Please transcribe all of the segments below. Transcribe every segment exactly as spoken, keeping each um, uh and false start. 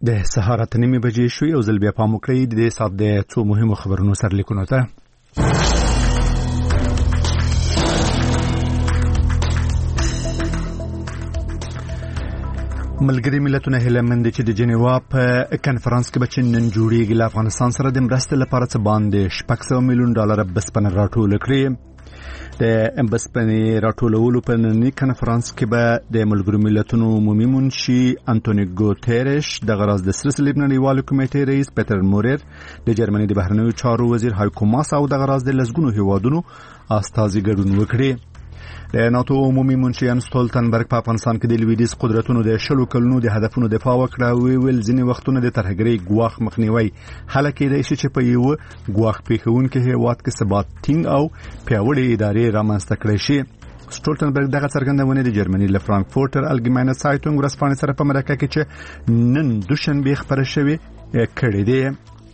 د سهار اته نیمې بجې شوې او ځل بیا پام وکړئ د دې ساعت د څو مهمو خبرونو سرلیکونو ته. ملګري ملتونه هیله مند چې د جنیوا په کنفرانس کې به چې نن جوړیږي له افغانستان سره د مرستې لپاره څه باندې شپږ سوه میلیون ډالر بسپنه راټول کړي. د بسپنې راټولولو په ننني کنفرانس کې به د ملګرو ملتونو عمومي منشي انټونیو ګوتيريش، د غراز د سره صلیب نړیوالو کمیټې رئیس پیټر مورر، د جرمني د بهرنیو چارو وزیر هایکو ماس او د غراز د لسګونو هیوادونو استازي ګډون وکړي. د ناتو عمومي منشي ان ستولتنبرګ په افغانستان کې د لویدیځ قدرتونو د شلو کلونو د هدفونو دفاع وکړه او ویل ځینې وختونه د ترهګرۍ ګواښ مخنیوي هله کېدای شي چې په یو ګواښ پیښونکي هیواد کې ثبات ټینګ او پیاوړې ادارې رامنځته کړي شي. سټولتنبرګ دغه څرګندونه د جرمني له فرانکفورټر الګماینه سایټونګ ورځپاڼې سره په مرکه کې چې نن دوشنبه خبره شوې کړې ده.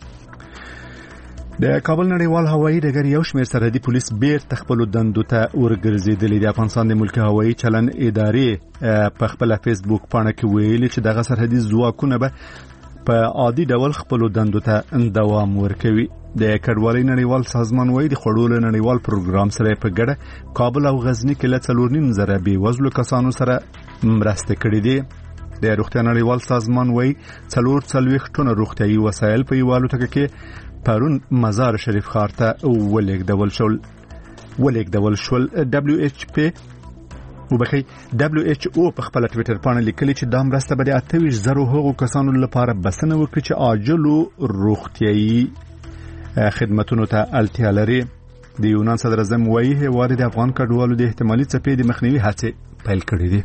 د کابل نړیوال هوایي ډګر یو شمېر سرحدي پولیس بیرته خپلو دندو ته ورګرځېدلي. د افغانستان د ملکي هوایي چلند ادارې په خپله فیسبوک پاڼه کې ویلي چې دغه سرحدي ځواکونه به په عادي ډول خپلو دندو ته دوام ورکوي. د کډوالۍ نړیوال سازمان وایي د خوړو له نړیوال پروګرام سره په ګډه کابل او غزني کې له څلور نیم زره بېوزلو کسانو سره مرسته کړې دي. د روغتیا نړیوال سازمان وایي څلور څلوېښت ټنه روغتیایي وسایل په یوه الوتکه کې پرون مزار شریف ښار ته ولېږدول شول ولېږدول شول دبليو ایچ پی وبخي دبليو ایچ او په خپل ټویټر باندې لیکلي چې دا مرسته به د اته ویشت زره هغو کسانو لپاره بسنه وکړي چې عاجلو روغتیایي خدماتونو ته اړتیا لري. د یونان صدر اعظم وایي هیواد د افغان کډوالو د احتمالي څپې د مخنیوي هڅې پیل کړې دي.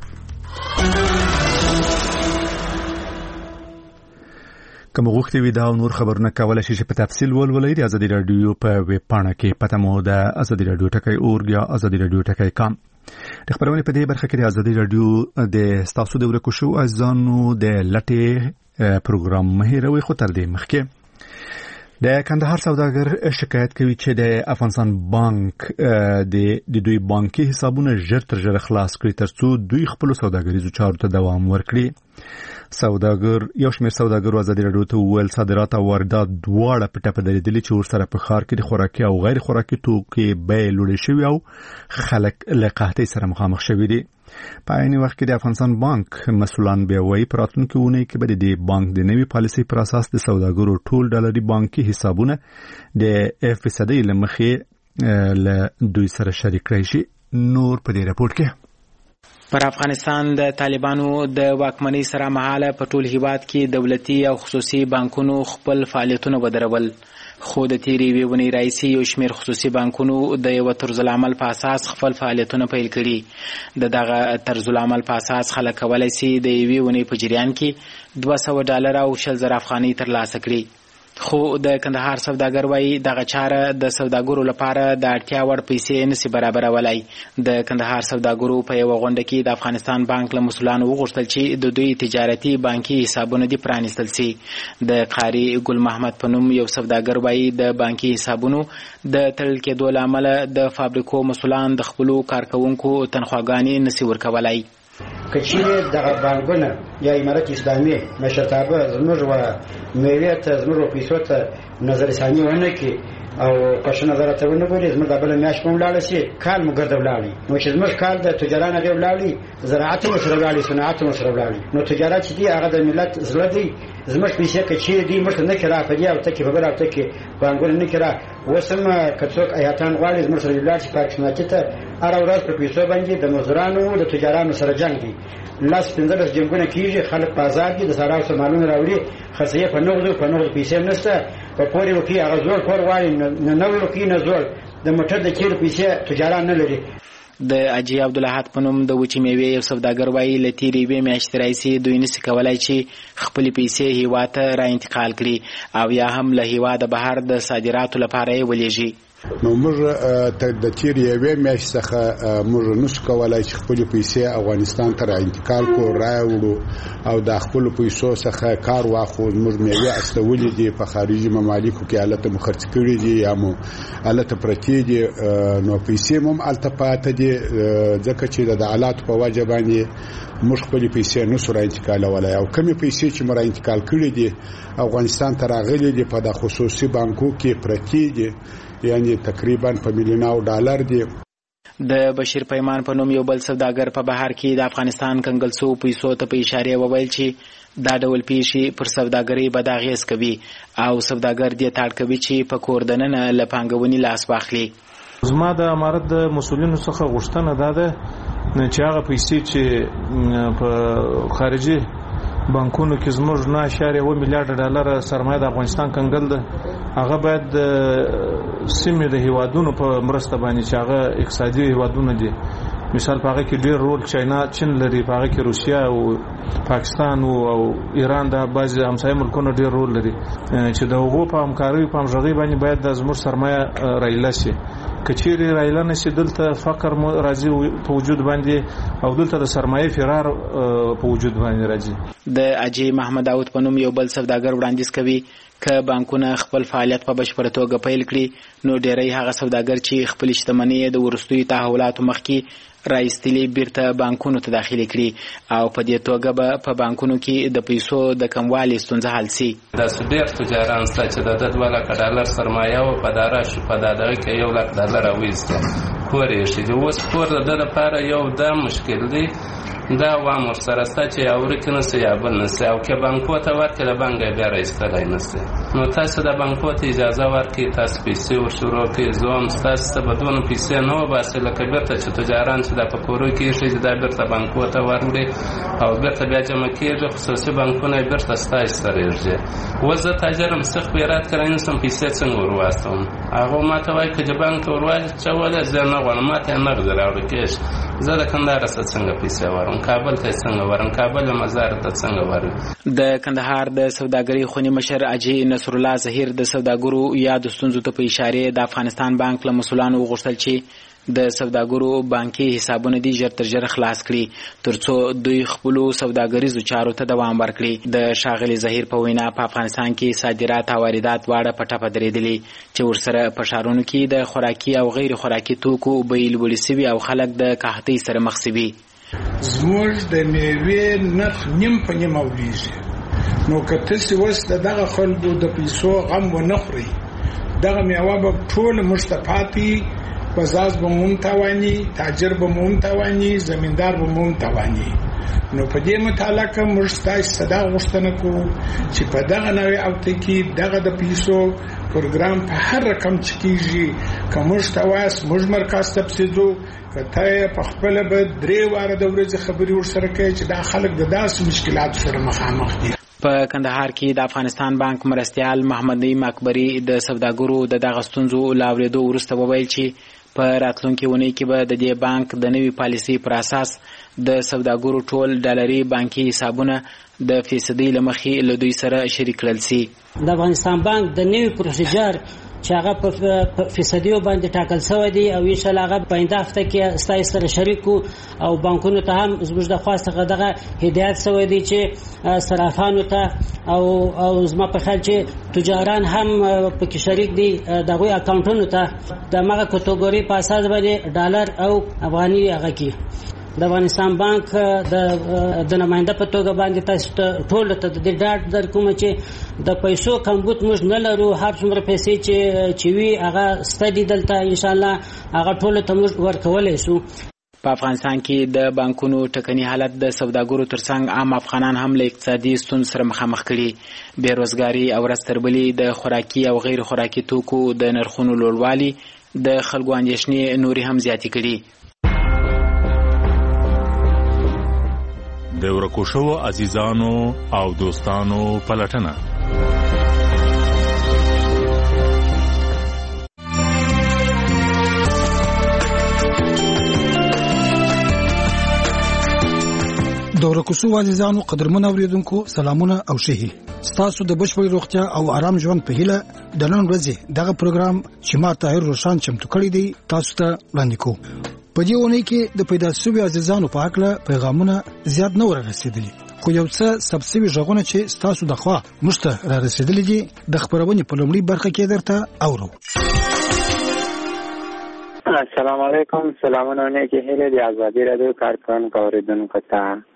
کوم غوښتي وي دا نور خبرونه کولای شي چې په تفصیل ولولئ د ازادي رادیو په ویب پاڼه کې. پته مو د ازادي رادیو ټکی اورګ یا ازادي رادیو ټکی کام. د خبرونه په دې برخه کې د ازادي رادیو د تاسو د ورکو شو ازانو د لټه پروګرام مهیروي خو تر دې مخکې د کندهار سوداګر شکایت کوي چې د افغانستان بانک د دوی بانکي حسابونه ژر تر ژره خلاص کړي ترڅو دوی خپل سوداګریزو چارو ته دوام ورکړي. سوداګر یو شمېر سوداګرو ازادي رادیو ته وویل صادرات او واردات دواړه په ټپه درېدلي چې ورسره په ښار کې د خوراکي او غیر خوراکي توکو بیې لوړې شوي او خلک له قحطۍ سره مخامخ شوي دي. په عین وخت کې د افغانستان بانک مسؤلان بیا وایي په راتلونکي اونۍ کې به د بانک د نوي پالیسۍ پر اساس د سوداګرو ټول ډالري بانکي حسابونه د فیصدۍ له مخې له دوی سره شریک کړی شي. نور په دې راپورټ کې پر افغانستان د طالبانو د واکمنۍ سره مهاله په ټول هیواد کې دولتي او خصوصي بانکونو خپل فعالیتونه ودرول. خو د تیرې یوې ونې راهیسې یو شمېر خصوصي بانکونو د یوه طرزالعمل په اساس خپل فعالیتونه پیل کړي. د دغه طرزالعمل په اساس خلک کولی شي د یوې ونې په جریان کې دوه سوه ډالره او شل زره افغانۍ ترلاسه کړي. خو د کندهار سوداګر وایي دغه چاره د سوداګرو لپاره د اړتیا وړ پیسې نشي برابرولای. د کندهار سوداګرو په یوه غونډه کې د افغانستان بانک له مسؤلانو وغوښتل چې د دوی تجارتي بانکي حسابونه دې پرانیستل شي. د قاري ګل محمد په نوم یو سوداګر وایي د بانکي حسابونو د تړل کېدو له امله د فابریکو مسؤلان د خپلو کارکوونکو تنخواګانې نشي ورکولای. که چیرې دغه بانکونه یا امارت اسلامي مشرتابه زموږ و میوې ته زموږ پیسو ته نظرثاني ونه کړي او پښه نظر ته ونه ګوري زموږ د بل میاشت په ولاړ شي کال مو ګرځو ولاړی نو چې زموږ کال د تجارانو دی ولاړی زراعت مو سره ولاړی صنعت مو سره ولاړی نو تجارت چې دی هغه د ملت زړه دی زموږ پیسې که چیرې دی موږ نه کړه په دې او ته کې په بل او ته کې بانکونه نه کړه وسمه کڅوک آیاتان غواړي زموږ سره ولاړ شي پاکستان ته هر ورځ په پیسو باندې د مزدورانو د تجارانو سره جنگ دی. لاس پنځه جنگونه کیږي خلک په آزاد دي د سراو سامانونه راوړي خاصه په نغدو په نغدو پیسې نشته په پوري وکي هغه زور کور وایي نه نو وکي نه زور د موټر د چیر پیسې تجاران نه لري. د اجي عبدالحد په نوم د وچې میوې یو سوداګر وایي له تیرې یوې میاشتې راهیسې دوی نشي کولی چې خپلې پیسې هیواد ته را انتقال کړي او یا هم له هیواده بهر د صادراتو لپاره یې ولېږي. نو موږ ته د تیر یوې میاشتې څخه موږ نشو کولای چې خپل پیسې افغانستان ته انتقال کو راوړو او د خپل پیسو څخه کار واخو. موږ میوه استولې دي په خارجي ممالکو کې حالت مخرج کړي دي یا مو حالت پرتی دي، نو پیسې هم التپات دي ځکه چې د حالات په وجه باندې موږ خپل پیسې نشو را انتقالولای او کمی پیسې چې موږ انتقال کړي دي افغانستان ته راغلي دي په د خصوصي بانکو کې پرتی دي، یعنی تقریبا په میلیونو ډالر دي. د بشیر پیمان په نوم یو بل سوداګر په بهر کې د افغانستان کنګلسو پیسو ته په اشاره وویل چې دا ډول پیښې پر سوداګرۍ بد اغېز کوي او سوداګر دې تاړ کوي چې په کور دننه له پانګونې لاس واخلي. زما د امارت د مسولینو څخه غوښتنه ده ده چې هغه پیسې چې په خارجي بانکونو کې زموږ نه اشاره و میلیارډ ډالر سرمایه د افغانستان کنګل ده هغه باید سیمې د هیوادونو په مرسته باندې چې هغه اقتصادي هیوادونه دي، مثال په هغه کې ډېر رول چاینا چین لري، په هغه کې روسیا او پاکستان او ایران د بعض همسایه ملکونو ډېر رول لري چې د هغو په همکارۍ په همغږۍ باندې باید د زموږ سرمایه رایله شي. کچېرې رایله نشي دلته فقر راځي په وجود باندې او دلته د سرمایه فرار په وجود باندې راځي. د اجي محمد داود په نوم یو بل سوداګر وړاندیز کوي که بانکونه خپل فعالیت په بشپړه توګه پیل کړي نو ډېری هغه سوداګر چې خپل شتمنۍ د وروستیو تحولاتو مخکې راایستلې بیرته بانکونو ته داخلي کړي او په دې توګه به په بانکونو کې د پیسو د کموالي ستونزه حل سي. داسې ډېر تجاران شته چې د دوه لکه ډالر سرمایه او په داره شو په دغه کې یو لک ډالر وایسته کور یې شي. اوس کور د ده لپاره یو دا مشکل دی، دا وام ورسره سته چې اورکې نسي یا بل نسي او که بانکو ته ورکړي له بانکه بیا راایستلی نسي. نو تاسو د بانکو ته اجازه ورکړئ، تاسو پیسې ورشروع کړئ، زه هم ستاسو څخه به دونه پیسې نه وباسئ لکه بیرته چې تجاران چې دا په کورو کې ایښي چې دا بیرته بانکو ته وروړي او بیرته بیا جمع کېږي، خصوصي بانکونه یې بیرته ستاسو سره ایږدي. اوس زه تاجر یم، څه خیرات کړی نسم، پیسې څنګه ور واستوم؟ هغه ماته وایي که چې بانک ته ور واچولی زه نه غواړم، ماته یې نغدې راوړي کېږ. زه د کندهار څخه څنګه پیسې ورم، کابل ته څنګه ورم، کابل مزار ته څنګه ورم. د کندهار د سوداګرۍ خونی مشر اجي نصر الله ظهیر د سوداګرو یا د ستونزو ته په اشاره د افغانستان بانک له مسولانو وغوښتل چې د سوداګرو بانکي حسابونه دي ژر تر ژره خلاص کړي ترڅو دوی خپل سوداګریزو چارو ته دوام ورکړي. د شاغلي ظهیر په وینا په افغانستان کې صادرات او واردات واړه په ټپه درېدلي چې ورسره په ښارونو کې د خوراکي او غیر خوراکي توکو بیې لوړې سوي او خلک د قحطۍ سره مخ سوي. زموږ د میوې نرخ نیم په نیم اولیږي، نو که تاسې اوس د دغه خلکو د پیسو غم ونه خورئ دغه میوه به ټوله موږ ته پاتې، بازار به مون توانی، تاجر به مون توانی، زمیندار به مون توانی. نو په دې متعلق موږ ستاسو صدا غوښتنه کوو چې په دغه نوې اوته کې دغه د پیسو پروګرام په هر رقم چې کیږي که موږ ته واس موږ مرکز تبسیدو کته په خپل به درې واره د ورځې خبري ورسره کوي چې دا خلک د داسې مشکلات سره مخامخ دي. په کندهار کې د افغانستان بانک مرستیال محمد نعیم اکبری د سوداګرو د دغه ستونزو لاورېدو وروسته وویل چې په راتلونکي اونۍ کې به د دې بانک د نوي پالیسۍ پر اساس د سوداګرو ټول ډالري بانکي حسابونه د فیصدي له مخې له دوی سره شریک کړل سي. د افغانستان بانک د نوي پروسیجر چې هغه په فیصدیو باندې ټاکل شوی دی او ان شاء الله هغه په آینده هفته کې ستاسو سره شریکو او بانکونو ته هم زموږ د خوا څخه دغه هدایت شوی دی چې صرافانو ته او او زما په خیال چې تجاران هم پکې شریک دي دغه اکاونټونو ته د مغه کټګوري په اساس باندې ډالر او افغاني هغه کې د افغانستان بانک د د نماینده په توګه باندې تاسو ته ټول ته د ډاټ در کوم چې د پیسو کمبود موږ نه لرو، هر څومره پیسې چې چې وی هغه ستدي دلته ان شاء الله هغه ټول ته موږ ورکولای شو. په افغانستان کې د بانکونو ټکنی حالت د سوداګرو ترڅنګ عام افغانان هم له اقتصادي ستونزو سره مخامخ کړي. بیروزګاری او رستربلي د خوراکي او غیر خوراکي توکو د نرخونو لوړوالي د خلکو اندېښنې نوري هم زیاتې کړي. د ورکو شوو عزیزانو او دوستانو پلټنه. د ورکو شوو عزیزانو قدرمن اوریدونکو سلامونه او شهي ستاسو د بشپړ روغتیا او آرام ژوند په هیله د نن ورځې دغه پروګرام چې ما طاهر روشان چمتو کړی دی تاسو ته وړاندې کوم. په دې ونې کې د پیدا شوي عزیزانو په اړه پیغامونه زیات نه ورسېدلي، خو یو څه سبسیوي ژغونه چې ستاسو د خوا مشته را رسېدلي دي د خبرونې په لومړي برخه کې درته اورو. السلام علیکم، سلامونه نیکی هیله دی ازادي رادیو کارکونکو اوریدونکو ته.